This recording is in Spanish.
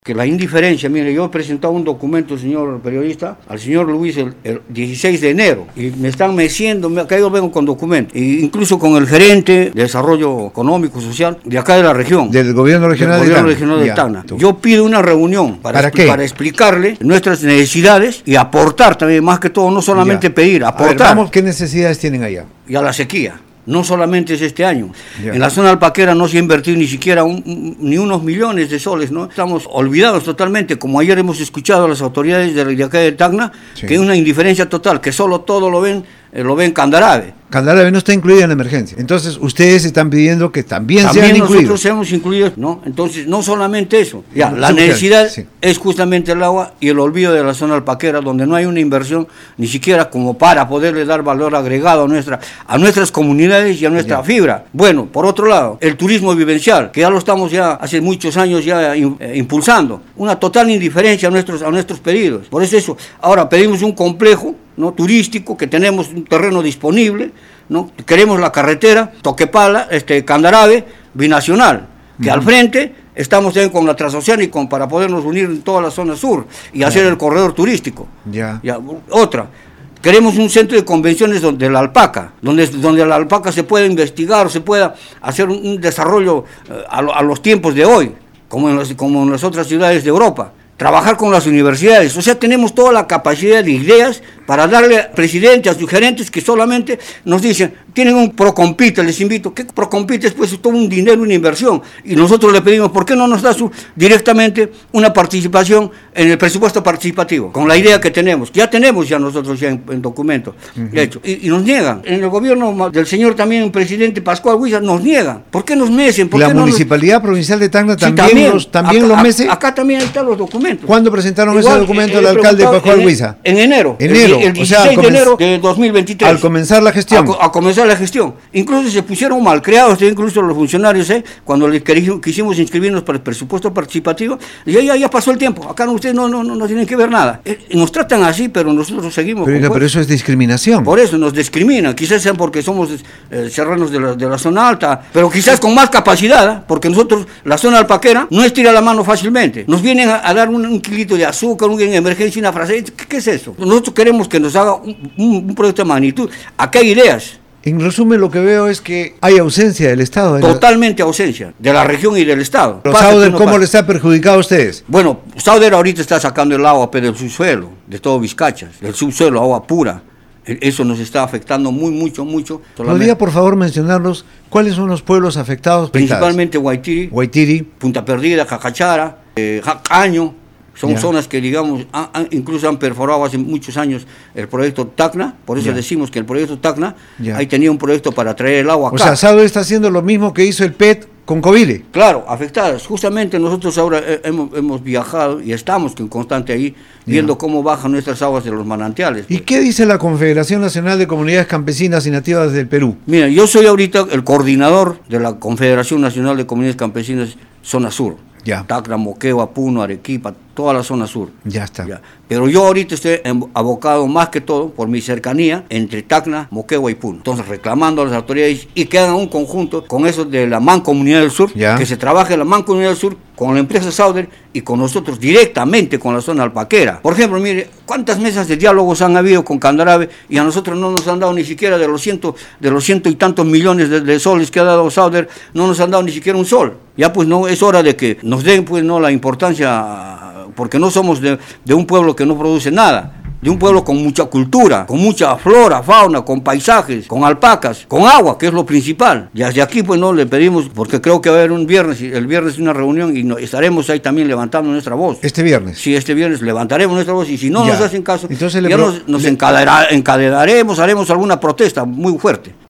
Que la indiferencia, mire, yo he presentado un documento, señor periodista, al señor Luis el 16 de enero, y me están meciendo, acá yo vengo con documentos, e incluso con el gerente de desarrollo económico, social, de acá de la región. Del gobierno regional de Tacna. Yo pido una reunión para explicarle nuestras necesidades y aportar también, más que todo, no solamente pedir, aportar. Vamos, ¿qué necesidades tienen allá? Y a la sequía. No solamente es este año. En la zona alpaquera no se ha invertido ni siquiera ni unos millones de soles, ¿no? Estamos olvidados totalmente, como ayer hemos escuchado a las autoridades de acá de Tacna, que hay una indiferencia total, que solo todo lo ven Candarave. Candarave no está incluida en la emergencia. Entonces, ustedes están pidiendo que también sean incluidos. Nosotros hemos incluido, ¿no? Entonces, no solamente eso. Ya, la necesidad es justamente el agua y el olvido de la zona alpaquera, donde no hay una inversión ni siquiera como para poderle dar valor agregado a nuestras comunidades y a nuestra fibra. Bueno, por otro lado, el turismo vivencial, que ya lo estamos hace muchos años impulsando. Una total indiferencia a nuestros pedidos. Por eso, ahora pedimos un complejo, ¿no?, turístico, que tenemos un terreno disponible, ¿no? Queremos la carretera Toquepala, Candarave, binacional, que al frente estamos también con la transoceánica para podernos unir en toda la zona sur y hacer el corredor turístico. Otra, queremos un centro de convenciones de la alpaca, donde la alpaca se pueda investigar, se pueda hacer un desarrollo a los tiempos de hoy, como en las otras ciudades de Europa. Trabajar con las universidades, o sea, tenemos toda la capacidad de ideas para darle a presidentes, a sus gerentes que solamente nos dicen, tienen un Procompite, les invito, ¿qué Procompite? Después es todo un dinero, una inversión, y nosotros le pedimos, ¿por qué no nos da directamente una participación en el presupuesto participativo? Con la idea que tenemos, ya nosotros ya en documento, hecho, y nos niegan. En el gobierno del señor también, presidente Pascual Huizar, nos niegan. ¿Por qué nos mecen? ¿La Municipalidad Provincial de Tacna también los mece? Acá también están los documentos. ¿Cuándo presentaron ese documento al alcalde Pascual Huizar? En enero. El 16 de enero de 2023. Al comenzar la gestión. A comenzar la gestión. Incluso se pusieron malcriados, incluso los funcionarios, cuando quisimos inscribirnos para el presupuesto participativo, y ya pasó el tiempo. Acá ustedes no tienen que ver nada. Nos tratan así, pero nosotros seguimos. Pero eso es discriminación. Por eso nos discriminan. Quizás sean porque somos serranos de la zona alta, pero quizás con más capacidad, porque nosotros, la zona alpaquera, no estira la mano fácilmente. Nos vienen a dar un kilito de azúcar, en emergencia, una frase. ¿Qué es eso? Nosotros queremos que nos haga un proyecto de magnitud. Acá hay ideas. En resumen, lo que veo es que hay ausencia del Estado. Totalmente ausencia, de la región y del Estado. ¿Sauder cómo les ha perjudicado a ustedes? Bueno, Sauder ahorita está sacando el agua del subsuelo, de todo Vizcachas, del subsuelo, agua pura. Eso nos está afectando mucho. ¿Podría, por favor, mencionarnos cuáles son los pueblos afectados? Principalmente Guaitiri, Punta Perdida, Jacachara, Jacaño. Son zonas que, digamos, incluso han perforado hace muchos años el proyecto Tacna, por eso decimos que el proyecto Tacna, ahí tenía un proyecto para traer el agua acá. O sea, Sauder está haciendo lo mismo que hizo el PET con Covile. Claro, afectadas. Justamente nosotros ahora hemos viajado y estamos constante ahí, viendo cómo bajan nuestras aguas de los manantiales. ¿Y qué dice la Confederación Nacional de Comunidades Campesinas y Nativas del Perú? Mira, yo soy ahorita el coordinador de la Confederación Nacional de Comunidades Campesinas Zona Sur. Tacna, Moquegua, Puno, Arequipa, toda la zona sur. Ya está. Pero yo ahorita estoy abocado más que todo por mi cercanía entre Tacna, Moquegua y Puno. Entonces, reclamando a las autoridades y que hagan un conjunto con eso de la Mancomunidad del Sur, que se trabaje la Mancomunidad del Sur con la empresa Sauder y con nosotros directamente con la zona alpaquera. Por ejemplo, mire, ¿cuántas mesas de diálogos han habido con Candarave y a nosotros no nos han dado ni siquiera de los ciento y tantos millones de soles que ha dado Sauder, no nos han dado ni siquiera un sol? Ya pues no, es hora de que nos den pues no la importancia, porque no somos de un pueblo que no produce nada, de un pueblo con mucha cultura, con mucha flora, fauna, con paisajes, con alpacas, con agua, que es lo principal. Y desde aquí pues no le pedimos, porque creo que va a haber el viernes una reunión y estaremos ahí también levantando nuestra voz. ¿Este viernes? Sí, este viernes levantaremos nuestra voz y si no nos hacen caso, entonces nos encadenaremos, haremos alguna protesta muy fuerte.